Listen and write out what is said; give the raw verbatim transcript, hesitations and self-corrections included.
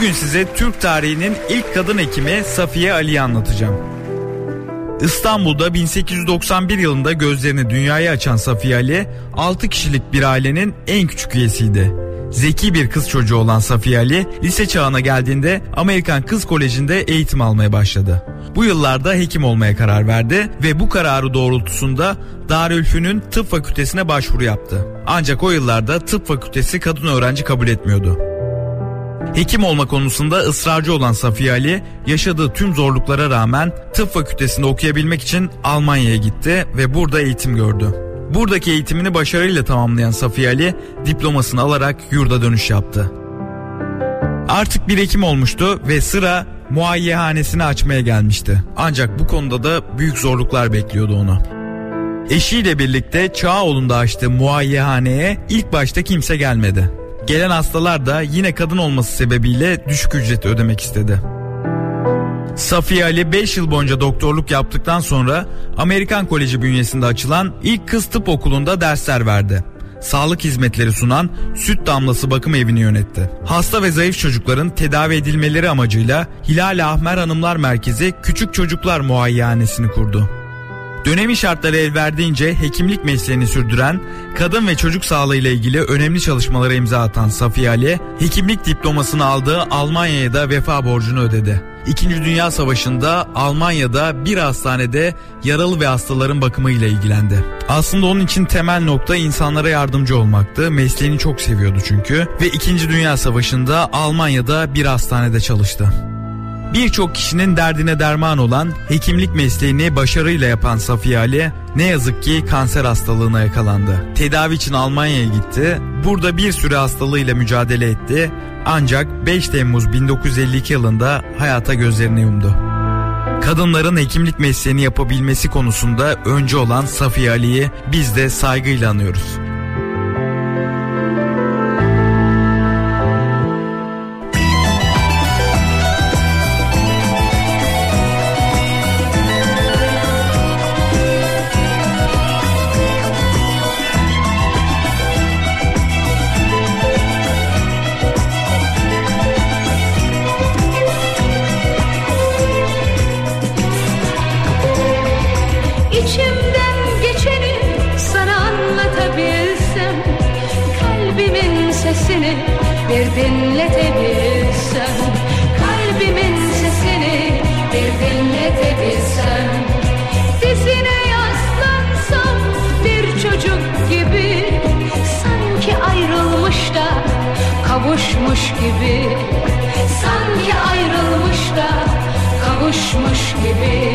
Bugün size Türk tarihinin ilk kadın hekimi Safiye Ali'yi anlatacağım. İstanbul'da bin sekiz yüz doksan bir yılında gözlerini dünyaya açan Safiye Ali, altı kişilik bir ailenin en küçük üyesiydi. Zeki bir kız çocuğu olan Safiye Ali, lise çağına geldiğinde Amerikan Kız Koleji'nde eğitim almaya başladı. Bu yıllarda hekim olmaya karar verdi ve bu kararı doğrultusunda Darülfünun tıp fakültesine başvuru yaptı. Ancak o yıllarda tıp fakültesi kadın öğrenci kabul etmiyordu. Hekim olma konusunda ısrarcı olan Safiye Ali, yaşadığı tüm zorluklara rağmen tıp fakültesinde okuyabilmek için Almanya'ya gitti ve burada eğitim gördü. Buradaki eğitimini başarıyla tamamlayan Safiye Ali, diplomasını alarak yurda dönüş yaptı. Artık bir hekim olmuştu ve sıra muayenehanesini açmaya gelmişti. Ancak bu konuda da büyük zorluklar bekliyordu onu. Eşiyle birlikte Çağoğlu'nda açtığı muayenehaneye ilk başta kimse gelmedi. Gelen hastalar da yine kadın olması sebebiyle düşük ücret ödemek istedi. Safiye Ali beş yıl boyunca doktorluk yaptıktan sonra Amerikan Koleji bünyesinde açılan ilk kız tıp okulunda dersler verdi. Sağlık hizmetleri sunan Süt Damlası Bakım Evi'ni yönetti. Hasta ve zayıf çocukların tedavi edilmeleri amacıyla Hilal Ahmer Hanımlar Merkezi Küçük Çocuklar Muayenehanesini kurdu. Dönemin şartları el verdiğince hekimlik mesleğini sürdüren, kadın ve çocuk sağlığı ile ilgili önemli çalışmalara imza atan Safiye Ali, hekimlik diplomasını aldığı Almanya'ya da vefa borcunu ödedi. İkinci Dünya Savaşı'nda Almanya'da bir hastanede yaralı ve hastaların bakımıyla ilgilendi. Aslında onun için temel nokta insanlara yardımcı olmaktı. Mesleğini çok seviyordu çünkü ve İkinci Dünya Savaşı'nda Almanya'da bir hastanede çalıştı. Birçok kişinin derdine derman olan hekimlik mesleğini başarıyla yapan Safiye Ali ne yazık ki kanser hastalığına yakalandı. Tedavi için Almanya'ya gitti. Burada bir süre hastalığıyla mücadele etti. Ancak beş Temmuz bin dokuz yüz elli iki yılında hayata gözlerini yumdu. Kadınların hekimlik mesleğini yapabilmesi konusunda öncü olan Safiye Ali'yi biz de saygıyla anıyoruz. Bir dinletebilsem, kalbimin sesini bir dinletebilsem, dizine yaslansam bir çocuk gibi, sanki ayrılmış da kavuşmuş gibi, sanki ayrılmış da kavuşmuş gibi.